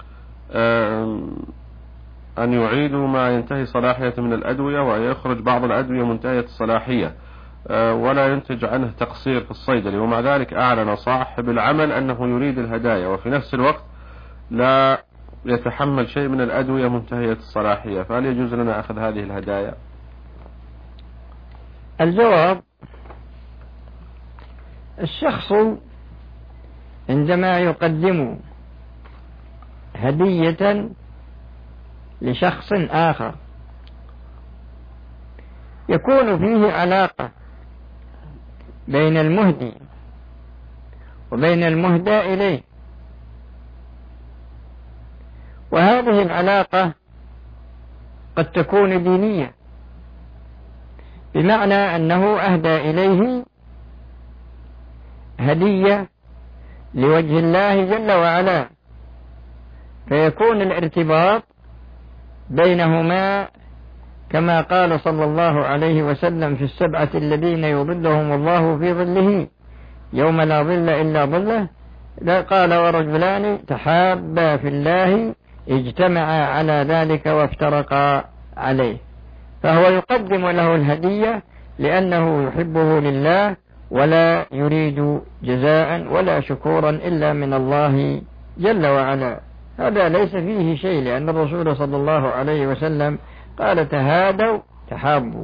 أن يعيدوا ما ينتهي صلاحية من الأدوية، ويخرج بعض الأدوية منتهية الصلاحية ولا ينتج عنه تقصير في الصيدلي، ومع ذلك أعلن صاحب العمل أنه يريد الهدايا، وفي نفس الوقت لا يتحمل شيء من الأدوية منتهية الصلاحية، فهل يجوز لنا أخذ هذه الهدايا؟ الجواب: الشخص عندما يقدم هدية لشخص آخر يكون فيه علاقة بين المهدي وبين المهدى إليه، وهذه العلاقة قد تكون دينية، بمعنى أنه أهدى إليه هدية لوجه الله جل وعلا، فيكون الارتباط بينهما كما قال صلى الله عليه وسلم في 7 الذين يظلهم الله في ظله يوم لا ظل إلا ظله. قال: ورجلان تحابا في الله اجتمعا على ذلك وافترقا عليه. فهو يقدم له الهدية لأنه يحبه لله، ولا يريد جزاء ولا شكورا إلا من الله جل وعلا. هذا ليس فيه شيء، لأن الرسول صلى الله عليه وسلم قال: تهادوا تحابوا.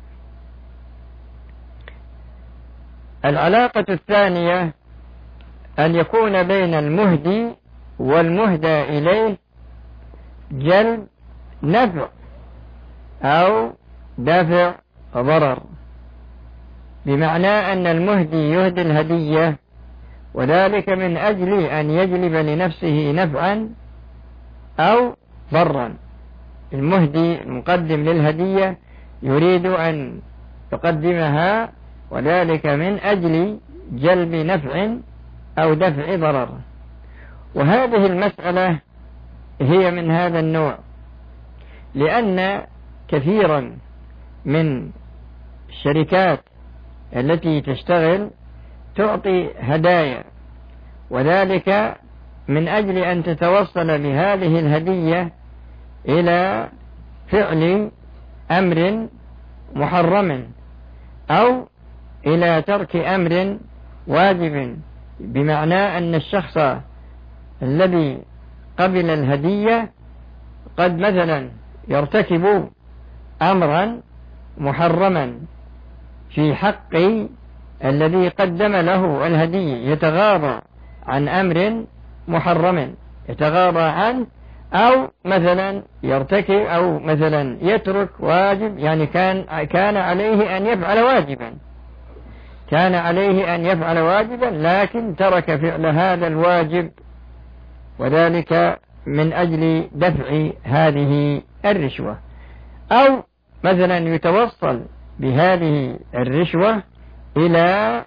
العلاقة الثانية أن يكون بين المهدي والمهدى إليه جلب نفع أو دفع ضرر، بمعنى أن المهدي يهدي الهدية وذلك من أجل أن يجلب لنفسه نفعا أو ضرا. المهدي المقدم للهدية يريد أن يقدمها وذلك من أجل جلب نفع أو دفع ضرر. وهذه المسألة هي من هذا النوع، لأن كثيرا من الشركات التي تشتغل تعطي هدايا، وذلك من أجل أن تتوصل بهذه الهدية إلى فعل أمر محرم أو إلى ترك أمر واجب، بمعنى أن الشخص الذي قبل الهدية قد مثلا يرتكب أمرا محرما في حق الذي قدم له الهدية، يتغاضى عن أمر محرم يتغاضى عنه، أو مثلا يرتكب أو مثلا يترك واجب، يعني كان عليه أن يفعل واجبا، كان عليه أن يفعل واجبا لكن ترك فعل هذا الواجب، وذلك من أجل دفع هذه الرشوة. أو مثلا يتوصل بهذه الرشوة إلى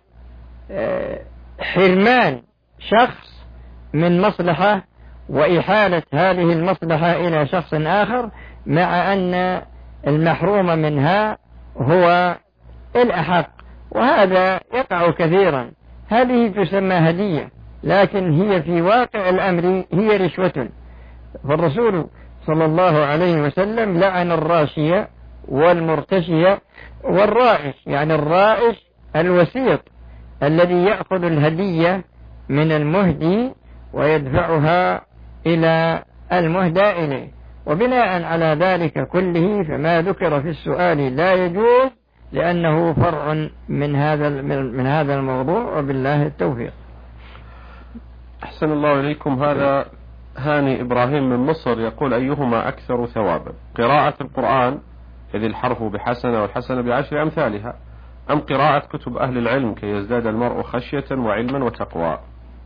حرمان شخص من مصلحة وإحالة هذه المصلحة إلى شخص آخر، مع أن المحروم منها هو الأحق، وهذا يقع كثيرا. هذه تسمى هدية، لكن هي في واقع الأمر هي رشوة. فالرسول صلى الله عليه وسلم لعن الراشية والمرتشية والرائش، يعني الرائش الوسيط الذي يأخذ الهدية من المهدي ويدفعها إلى المهدى إليه. وبناء على ذلك كله فما ذكر في السؤال لا يجوز، لأنه فرع من هذا الموضوع، وبالله التوفيق. أحسن الله إليكم. هذا هاني إبراهيم من مصر يقول: أيهما أكثر ثوابا، قراءة القرآن إذ الحرف بحسنة والحسنة بعشر أمثالها، أم قراءة كتب أهل العلم كي يزداد المرء خشية وعلما وتقوى؟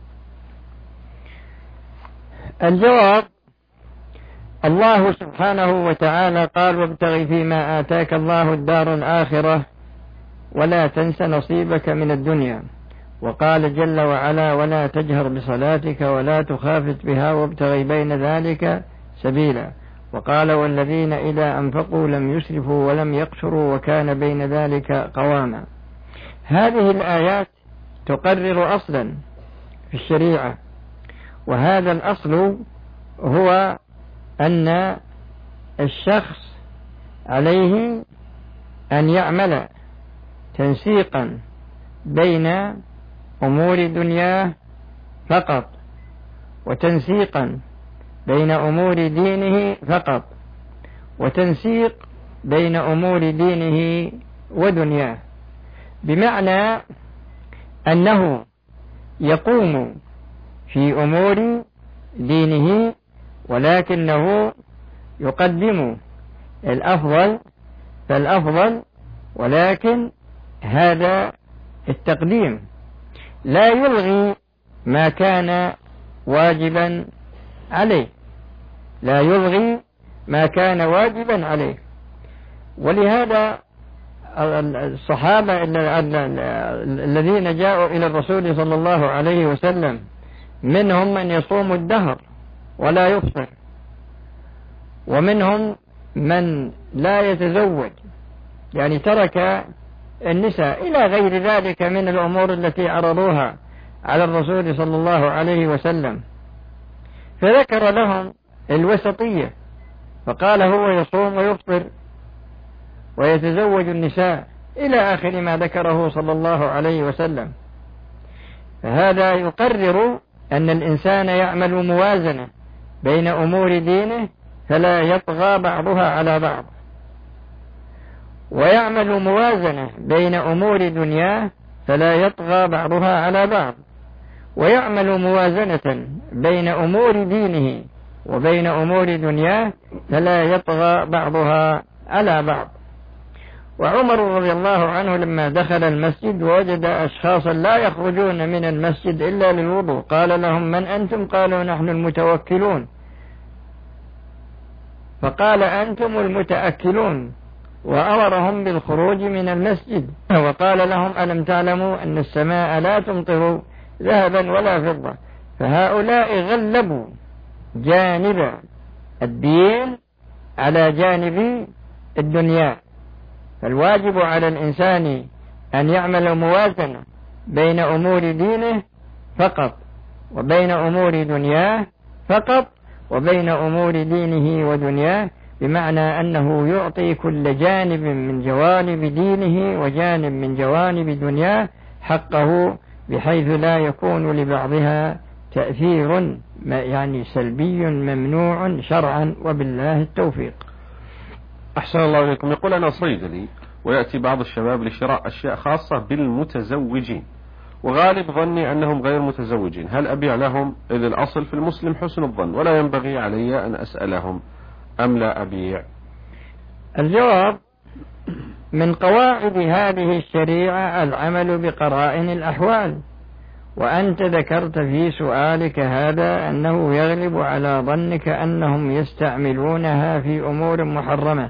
الجواب: الله سبحانه وتعالى قال: وابتغ فيما آتاك الله الدار الآخرة ولا تنس نصيبك من الدنيا. وقال جل وعلا: ولا تجهر بصلاتك ولا تخافت بها وابتغ بين ذلك سبيلا. وقال: والذين إذا أنفقوا لم يسرفوا ولم يقتروا وكان بين ذلك قواما. هذه الآيات تقرر أصلا في الشريعة، وهذا الأصل هو أن الشخص عليه أن يعمل تنسيقا بين أمور دنياه فقط، وتنسيقا بين أمور دينه فقط، وتنسيق بين أمور دينه ودنياه، بمعنى أنه يقوم في أمور دينه ولكنه يقدم الأفضل فالأفضل، ولكن هذا التقديم لا يلغي ما كان واجبا عليه، لا يلغي ما كان واجبا عليه. ولهذا الصحابة الذين جاءوا إلى الرسول صلى الله عليه وسلم منهم من يصوم الدهر ولا يفطر، ومنهم من لا يتزوج، يعني ترك النساء، إلى غير ذلك من الأمور التي عرضوها على الرسول صلى الله عليه وسلم. فذكر لهم الوسطية، فقال: هو يصوم ويفطر ويتزوج النساء، إلى آخر ما ذكره صلى الله عليه وسلم. فهذا يقرر أن الإنسان يعمل موازنة بين أمور دينه فلا يطغى بعضها على بعض، ويعمل موازنة بين أمور دنياه فلا يطغى بعضها على بعض، ويعمل موازنة بين أمور دينه وبين أمور دنياه فلا يطغى بعضها على بعض. وعمر رضي الله عنه لما دخل المسجد ووجد أشخاصا لا يخرجون من المسجد إلا للوضوء، قال لهم: من أنتم؟ قالوا: نحن المتوكلون. فقال: أنتم المتأكلون. وأمرهم بالخروج من المسجد، وقال لهم: ألم تعلموا أن السماء لا تمطر ذهبا ولا فضة؟ فهؤلاء غلبوا جانب الدين على جانب الدنيا. فالواجب على الإنسان أن يعمل موازنة بين أمور دينه فقط وبين أمور دنياه فقط وبين أمور دينه ودنياه، بمعنى أنه يعطي كل جانب من جوانب دينه وجانب من جوانب دنياه حقه، بحيث لا يكون لبعضها تأثير يعني سلبي ممنوع شرعا، وبالله التوفيق. أحسن الله إليكم. يقول: أنا صيدلي ويأتي بعض الشباب لشراء أشياء خاصة بالمتزوجين، وغالب ظني أنهم غير متزوجين، هل أبيع لهم إذ الأصل في المسلم حسن الظن، ولا ينبغي علي أن أسألهم أم لا أبيع؟ الجواب: من قواعد هذه الشريعة العمل بقرائن الأحوال، وأنت ذكرت في سؤالك هذا أنه يغلب على ظنك أنهم يستعملونها في أمور محرمة،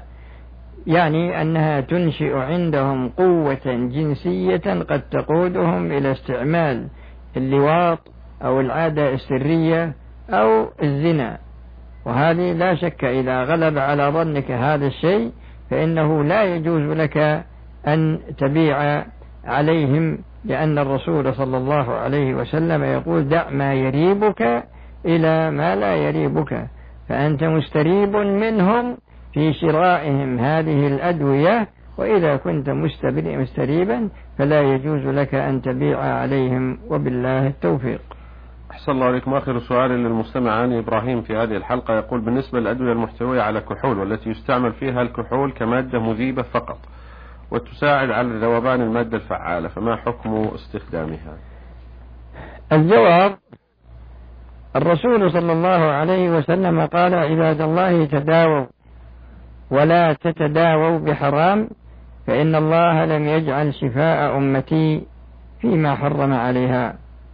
يعني أنها تنشئ عندهم قوة جنسية قد تقودهم إلى استعمال اللواط أو العادة السرية أو الزنا. وهذه لا شك إذا غلب على ظنك هذا الشيء فإنه لا يجوز لك أن تبيع عليهم، لأن الرسول صلى الله عليه وسلم يقول: دع ما يريبك إلى ما لا يريبك، فأنت مستريب منهم في شرائهم هذه الأدوية، وإذا كنت مستريبا فلا يجوز لك أن تبيع عليهم، وبالله التوفيق. أحسن الله عليكم. آخر سؤال للمستمع عن إبراهيم في هذه الحلقة، يقول: بالنسبة للأدوية المحتوية على كحول والتي يستعمل فيها الكحول كمادة مذيبة فقط وتساعد على ذوبان المادة الفعالة، فما حكم استخدامها؟ الجواب: الرسول صلى الله عليه وسلم قال: عباد الله تداووا ولا تتداووا بحرام، فإن الله لم يجعل شفاء أمتي فيما حرم عليها.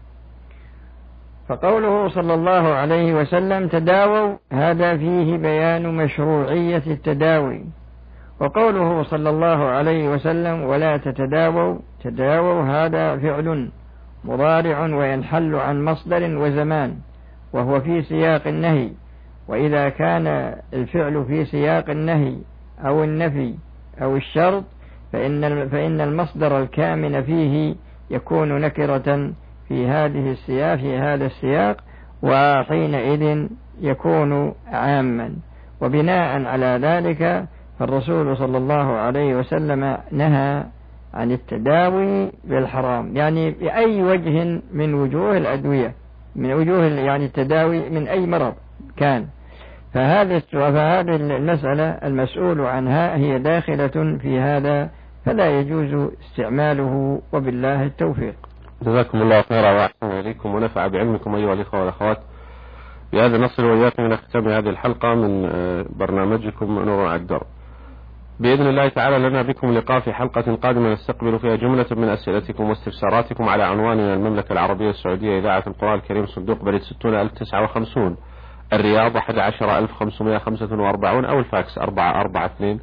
فقوله صلى الله عليه وسلم تداووا هذا فيه بيان مشروعية التداوي، وقوله صلى الله عليه وسلم ولا تتداووا تداووا هذا فعل مضارع وينحل عن مصدر وزمان، وهو في سياق النهي، وإذا كان الفعل في سياق النهي أو النفي أو الشرط فإن المصدر الكامن فيه يكون نكرة في هذا السياق، وحينئذ يكون عاما. وبناء على ذلك فالرسول صلى الله عليه وسلم نهى عن التداوي بالحرام، يعني بأي وجه من وجوه الأدوية، من وجوه يعني التداوي من أي مرض كان. فهذه المسألة المسؤول عنها هي داخلة في هذا، فلا يجوز استعماله، وبالله التوفيق. جزاكم الله خيرا وأحسن إليكم ونفع بعلمكم أيها الإخوة والأخوات. بهذا نصل وإياكم إلى ختام هذه الحلقة من برنامجكم نور على الدرب. بإذن الله تعالى لنا بكم لقاء في حلقة قادمة نستقبل فيها جملة من أسئلتكم واستفساراتكم على عنواننا: المملكة العربية السعودية، إذاعة القرآن الكريم، صندوق بريد 60059 الرياض 11545، أو الفاكس 442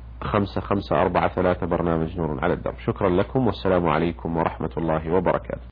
5543. برنامج نور على الدرب. شكرا لكم والسلام عليكم ورحمة الله وبركاته.